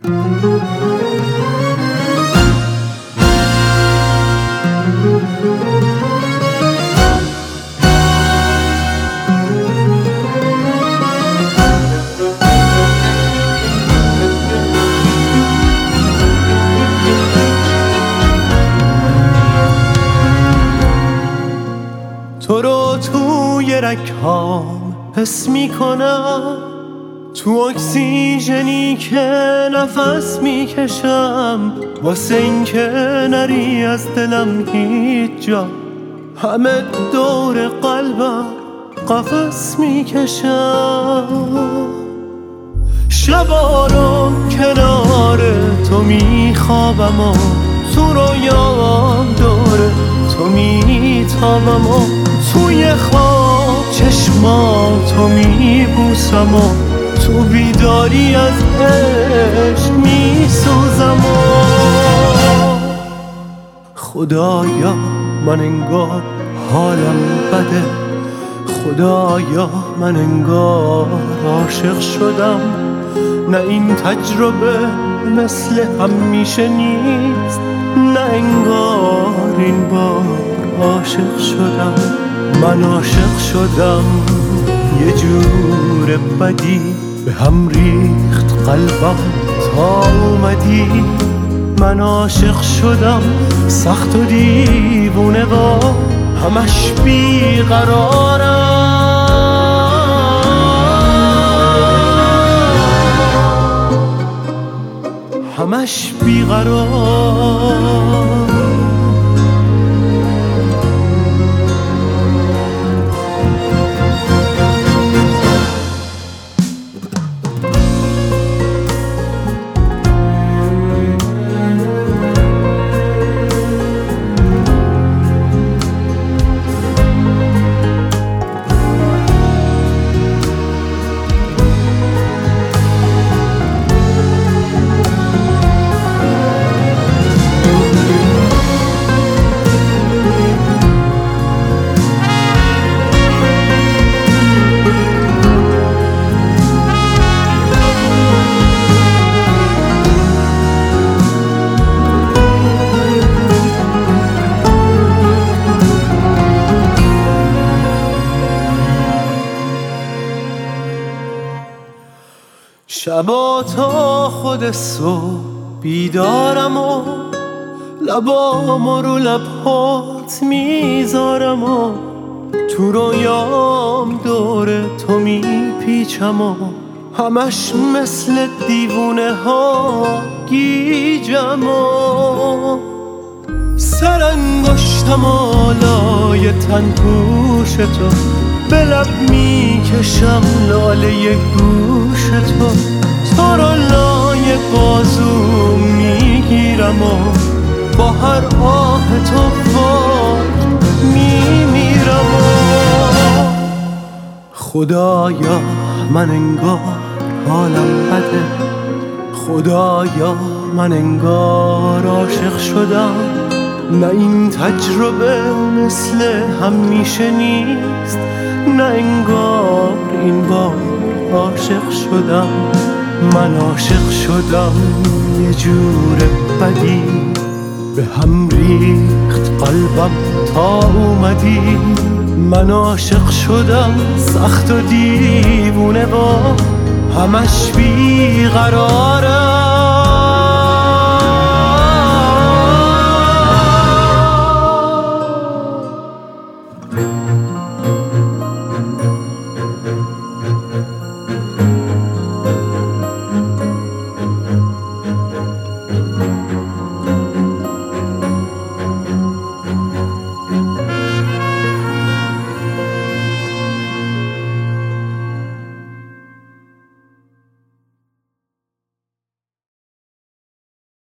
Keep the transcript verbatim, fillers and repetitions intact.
تو رو توی رگ‌هام حس میکنم، تو اکسیژنی که نفس میکشم، واسه این که نری از دلم هیچ جا، همه دور قلبم قفس میکشم. شبا رو کنار تو میخوابم و تو رویام دوره تو میتابم و توی خواب چشماتو میبوسم و تو بیداری از عشق میسوزم و خدایا من انگار حالم بده، خدایا من انگار عاشق شدم، نه این تجربه مثل همیشه نیست، نه انگار این بار عاشق شدم. من عاشق شدم، یه جور بدی به هم ریخت قلبم تا اومدی. من عاشق شدم سخت و دیوونه با همش بیقرارم، همش بیقرار. شبا تا خود صبح بیدارم و لبامو رو لبهات میذارم و تو رویام دور تو میپیچم و همش مثل دیوونه ها گیجم و سرانگشتم آلای تن پوش تو به لب میکشم لاله گوش تو، تو رو لای بازو میگیرم و با هر آه تو فاک میمیرم و خدایا من انگار حالم بده، خدایا من انگار عاشق شدم، نه این تجربه مثل همیشه نیست، نه انگار این بار عاشق شدم. من عاشق شدم، یه جور بدی به هم ریخت قلبم تا اومدی. من عاشق شدم سخت و دیوونه با همش بیقرارم.